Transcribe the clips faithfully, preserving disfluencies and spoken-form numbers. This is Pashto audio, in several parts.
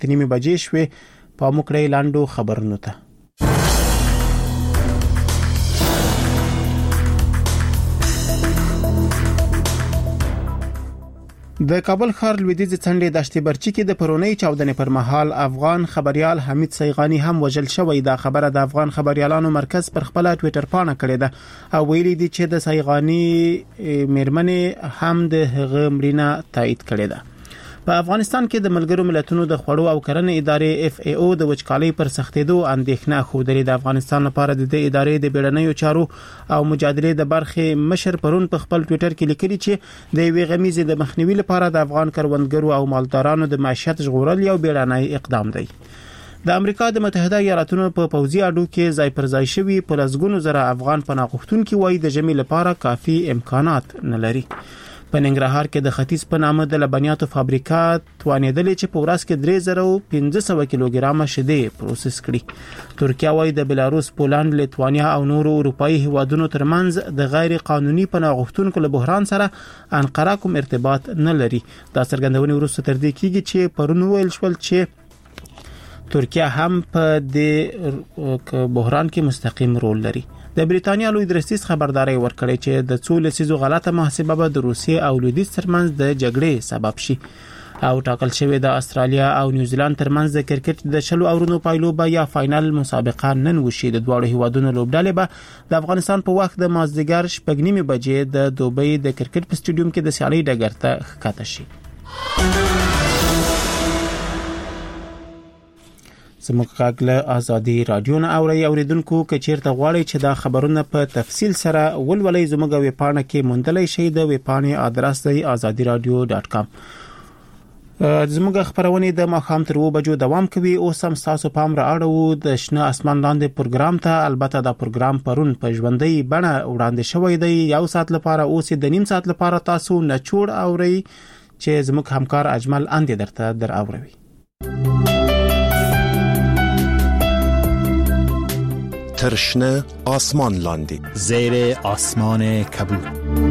اته نیمه بجې شوې. په موکړې لاندو خبرونو ته د کابل ښار لویدیځ څنډې دشت برچی کې د پرونی چاودنې پر مهال افغان خبريال حمید سیغانی هم وژل شوی. دا خبره د افغان خبريالانو مرکز پر خپل ټوئیټر پاڼه کړې ده او ویلي دي چې د سیغانی میرمنې هم د هغه مړینه تایید کړې ده. په افغانستان کې د ملګرو ملتونو د خوړو او کرنې ادارې اف ای او د وچکالۍ پر سختېدو اندېښنه خوده. د افغانستان لپاره د دې ادارې د بیړنیو چارو او مجادلې د برخې مشر پرون په خپل ټوئیټر کې لیکلي چې د وی غمیزې د مخنیوي لپاره د افغان کروندګرو او مالدارانو د معیشت ژغورل یو بیړنی اقدام دی. د امریکا د متحده ایالاتونو په پوځي اډو کې ځای پر ځای شوی په لسګونو زره افغان پناه غوښتونکي وایي د جمی لپاره کافي امکانات نه لري. په ننګرهار کې د ختیځ په نامه د لبنیاتو فابریکه توانېدلې چې په ورځ کې درې زره او پنځه سوه کیلوګرامه شیدې پروسس کړي. ترکیه وايي د بلاروس، پولند، لیتوانیا او نورو اروپایي هیوادونو ترمنځ د غیر قانوني پناه غوښتونکو له بحران سره انقره کوم ارتباط نه لري. دا څرګندونې وروسته تر دې کېږي چې پرون ویل شول چې ترکیه هم په دې بحران کې مستقیم رول لري. د بریتانیا لوی درستیز خبرداري ورکړي چې د څو لسیزو غلطه محاسبه به د روسیې او لویدیځ ترمنځ د جګړې سبب شي او ټاکل شوی د استرالیا او نیوزیلند ترمنځ د کرکټ د شلو اورونو پایلوبه یا فائنل مسابقه نن وشي. د دوه هیوادونو لوبډلې به د افغانستان په وخت د مازدیګر شپږ نیمه بجې د دوبۍ د کرکټ په سټیډیوم کې د سیالي ډګر ته ښکته شي. زموږ کاغله ازادي رادیو نه اوري اوریدونکو کچیرته غواړي چې دا خبرونه په تفصیل سره ولولئ زموږ ویب پاڼه کې موندلای شئ. د ویب پاڼې ادرس دی azadi radio dot com. زموږ خبرونه د ماښام تر و بجو دوام کوي. اوس هم تاسو پام را اړوو د شنه اسمان لاندې پروګرام ته. البته دا پروګرام پرون په ژوندۍ بڼه وړاندې شوی دی. یو ساعت لپاره اوس د نیم ساعت لپاره تاسو نه چوړ اوري چې زموږ همکار اجمل اندې درته در اوروي. ترشنه آسمان لاندی زیر آسمان کبود.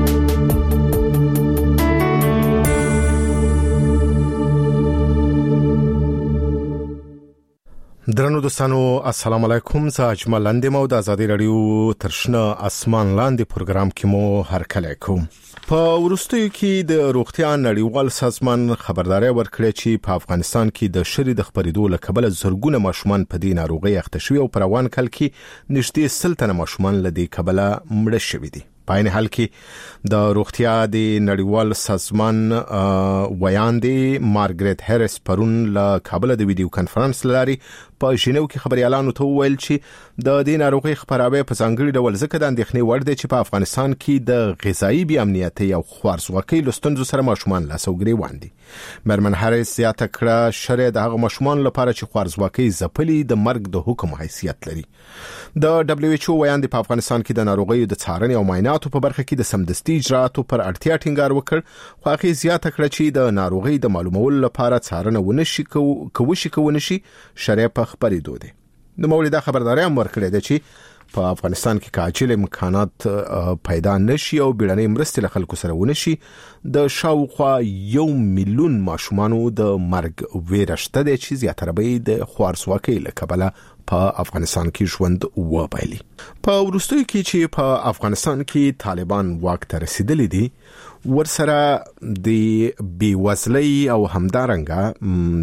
درنو دوستانو السلام علیکم. زه اجمل لاندې مو د ازادي رادیو ترشنه آسمان لاندې پروګرام کې مو هرکلی کوم. په ورستیو کې د روغتیا نړیوال سازمان خبرداري ورکړه چې په افغانستان کې د شری د خبرېدو له کبله زرګونه ماشومان په دې ناروغي اخته شوي او پر روان کال کې نږدې سل تنه ماشومان له دې کبله مړه شوي دي. په عین حال کې د روغتیا د نړیوال سازمان ویاندې مارګریت هریس پرون له کابل د ویډیو کانفرنس لاري په ژنیو کې خبريالانو ته ویل چې د دې ناروغي خبراوي په ځانګړي ډول ځکه د اندېښنې وړ دی چې په افغانستان کې د غذایی بې امنیتي او خوارزواکۍ لستونزو سره ماشومان لا سوګري واندي. مرمن هریس زیاته کړه شرع د هغه ماشومان لپاره چې خوارزواکۍ ځپلي د مرګ د حکم حیثیت لري. د دبليو ایچ او ویاندې په افغانستان کې د ناروغي د څارنې او معایناتو په برخه کې د سمدستي اجراءاتو پر اړتیا ټینګار وکړ. خو هغه زیاته کړه چې د ناروغي د معلومولو لپاره څارنه ونشي کوي کوي شي شرع په خبرېدو دي. د مولدا خبرداري هم ورکړې ده چې په افغانستان کې کاچل امکانات پیدا نشي او بیړنۍ مرستې له خلکو سره ونشي د شاوخوا یو میلیون ماشومانو د مرګ ویره شته دي چې زیاتره به د خوارزواکۍ له کبله په افغانستان کې ژوند وبایلي. په ورستیو کې چې په افغانستان کې طالبان واک ته رسیدلي دي ورسره د بیوزلۍ او همدارنګه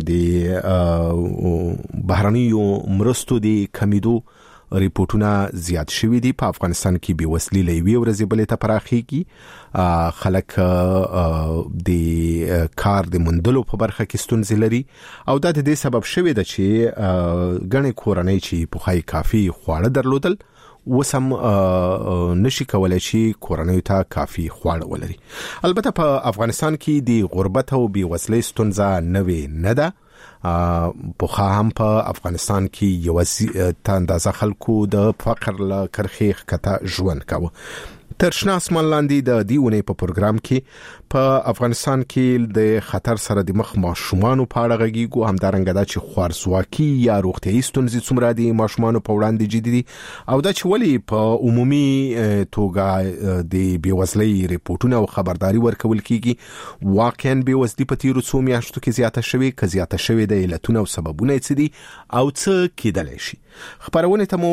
د بهرنیو مرستو د کمیدو ریپورتونه زیات شوي دي. په افغانستان کې بیوزلي له یوې ورځې بلې ته پراخیږي. خلک د کار د موندلو په برخه کې ستونزې لري او دا د دې سبب شوی ده چې ګڼې کورنۍ چې پخوای کافي خواړه درلودل وسم نشي کولای چې کورنۍ ته کافي خواړه ولري. البته په افغانستان کې د غربت او بیوزلۍ ستونزه نوې نه ده. په خام په افغانستان کې یو اندازه خلکو د فقر له کرخې ښکته ژوند کاوه. ترشنا اسمان لاندې د دیونه په پروګرام کې په افغانستان کې د خطر سره د مخ ماشومان په اړه غږیږو، همدارنګه دا چې خوارزواکي یا روغتيایي ستونزې څومره دي ماشومان په وړاندې جدي دي، او دا چې ولی په عمومي توګه د بیوزلۍ ریپورتونه او خبرداري ورکول کیږي. واقعا بیوزلي په تیرو څو میاشتو کې زیاته شوې، که زیاته شوې د علتونو او سببونه څه دي او څه کېدلی شي. خبرونه ته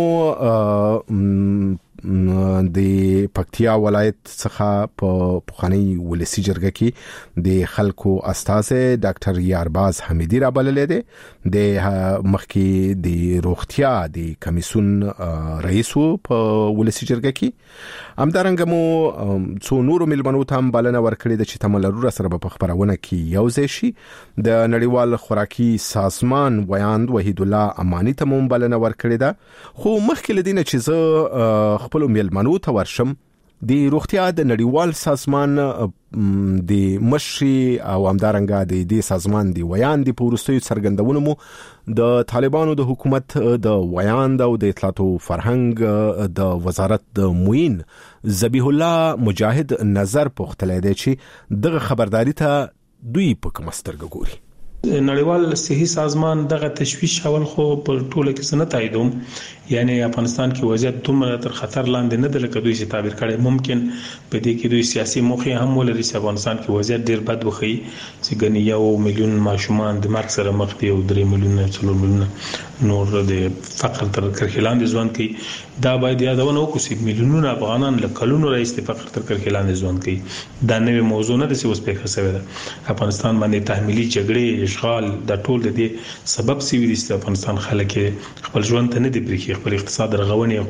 مو د پکتیا ولایت څخه په پخوانی ولسی جرګه کې د خلکو استاذ ډاکټر یارباز حمیدی را بللې ده، د مخکې د روغتیا د کمیسون رئیس په ولسی جرګه کې. همدارنګه مو څو نورو ملمنو ته هم بلنه ورکړې ده چې تملرور سره په خبرونه کې یو ځای شي. د نړیوال خوراکي سازمان ویاند وحید الله امانی ته هم بلنه ورکړې ده، خو مخکې لدینه چې زه خپل ملمنو ته ورشم، د روغتیا د نړیوال سازمان د مشري او همدارنګه د دې سازمان د ویاند په ورستیو څرګندونو مو د طالبانو د حکومت د ویاند او د اطلاعات او فرهنګ د وزارت د موین ذبیح الله مجاهد نظر پوښتلې دی چې دغه خبرداري ته دوی په کوم سترګه ګوري. نړیوال صحي سازمان دغه تشویش اول خو په ټوله کې سنت تاییدوم، یعنی افغانستان کې وضعیت دومره تر خطر لاندې نه ده لکه دوی چې تعبیر کړي. ممکن په دې کې دوی سیاسي موخې هم ولري چې افغانستان کې وضعیت ډیر بد وخی، چې ګنې یو میلیون ماشومان د مرګ سره مخ دي او درې میلیون څلور میلیون نور د فقر تر کرښې لاندې ژوند کوي. دا باید یادونه وکړو چې میلیونونه افغانان له کلونو راځي د فقر تر کرښې لاندې ژوند کوي. دا نوې موضوع نه ده چې اوس پېښه شوې ده. افغانستان باندې تحمیلي جګړې اشغال د ټول د دې سبب سوي دي چې افغانستان خلک خپل ژوند ته نه دی پرېښي، خپل اقتصاد رغونې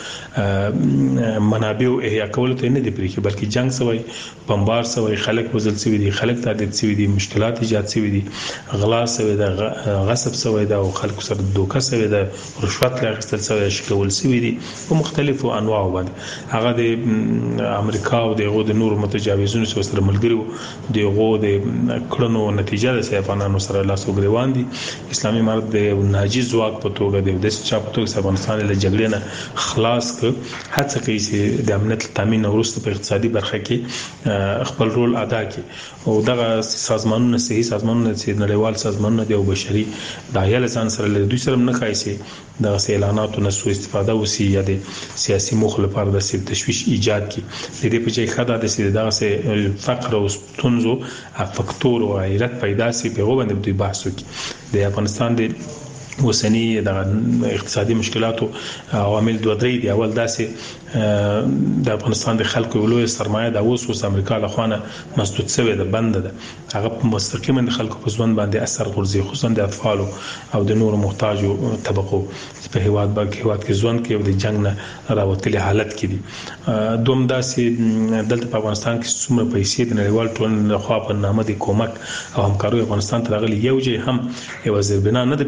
خپل منابع احیا کول ته نه دی پرېښي، بلکې جنگ سوی، بمبار سوی، خلک وزل سوي دي، خلک تعدید سوي دي، مشکلات ایجاد سوي دي، غلا سوي ده، غصب سوي ده او خلکو سره دوکه سوي ده، رشوت لاغستل سوي، شکول سوي دي په مختلفو انواعو باندې. هغه د امریکا او د غو د نور متجاوزونو سره ملګریو د غو د کړنو نتیجه ده چې افغانانو سره لاس وګریوان دي. اسلامي امارت د ناجی ځواک په توګه د داسې چا په توګه افغانستان له جګړې نه خلاص ک هڅه کوي چې د امنیت تامین وروسته په اقتصادي برخه کې خپل رول ادا کړي. او دغه سازمانونه صحي سازمانونه چې نړیوال سازمانونه دي او بشري دایله ځان سره له دوی سره نه خایسي د اعلاناتو نه سوء استفاده وسی یا د سیاسي مخ لپاره د سیب تشویش ایجاد کی. د دې په ځای خدای د سیده دغه فقر او ستونزو فاکتور او غیرت پیدا سي په وبند دوی بحث وکړي. د افغانستان د وسنی د اقتصادي مشکلاتو عوامل دوه درې دي. اول داسې د افغانستان د خلکو ولوي سرمایه د اوس اوس امریکا له خوانه مسدود شوی د بند ده، هغه مستقیما د خلکو په ژوند باندې اثر غورځي، خصوصا د اطفال او د نور محتاجو طبقو په هیواد باندې هیواد کې ژوند کې د جنگ نه راوتلي حالت کې دي. دوم داسې دلته په افغانستان کې څومره پیسې د نړیوال ټولنې لخوا په نامه د کومک او همکارۍ افغانستان ته راغلي، یو ځای هم یو ځای بنا نه